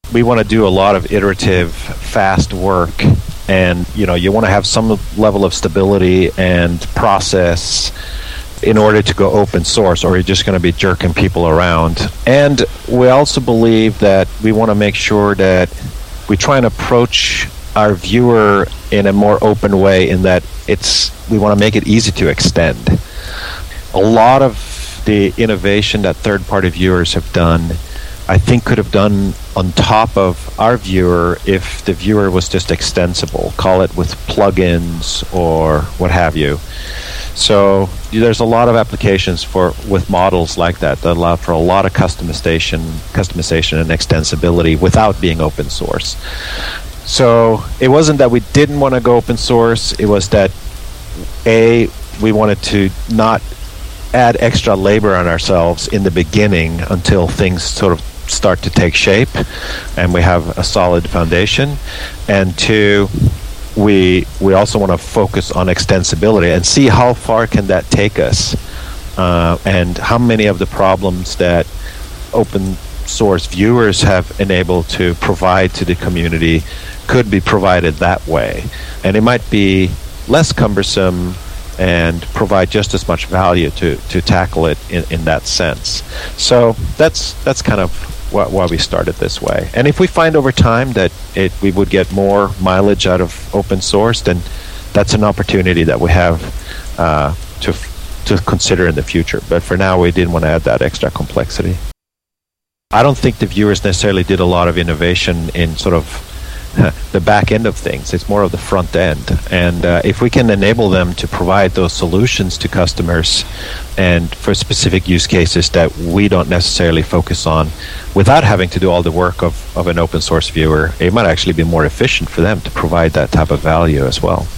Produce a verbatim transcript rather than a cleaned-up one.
we want to do a lot of iterative, fast work, and you know, you want to have some level of stability and process in order to go open source, or you're just going to be jerking people around. And we also believe that we want to make sure that we try and approach our viewer in a more open way, in that it's we want to make it easy to extend. A lot of the innovation that third-party viewers have done, I think, could have done on top of our viewer if the viewer was just extensible, call it with plugins or what have you. So there's a lot of applications for with models like that that allow for a lot of customization, customization and extensibility without being open source. So it wasn't that we didn't want to go open source. It was that, A, we wanted to not add extra labor on ourselves in the beginning until things sort of start to take shape and we have a solid foundation. And two, we we also want to focus on extensibility and see how far can that take us, uh, and how many of the problems that open source viewers have enabled to provide to the community could be provided that way. And it might be less cumbersome and provide just as much value to, to tackle it in, in that sense. So that's that's kind of why, why we started this way. And if we find over time that it we would get more mileage out of open source, then that's an opportunity that we have uh, to to consider in the future. But for now, we didn't want to add that extra complexity. I don't think the viewers necessarily did a lot of innovation in sort of the back end of things. It's more of the front end. And uh, if we can enable them to provide those solutions to customers and for specific use cases that we don't necessarily focus on, without having to do all the work of, of an open source viewer, it might actually be more efficient for them to provide that type of value as well.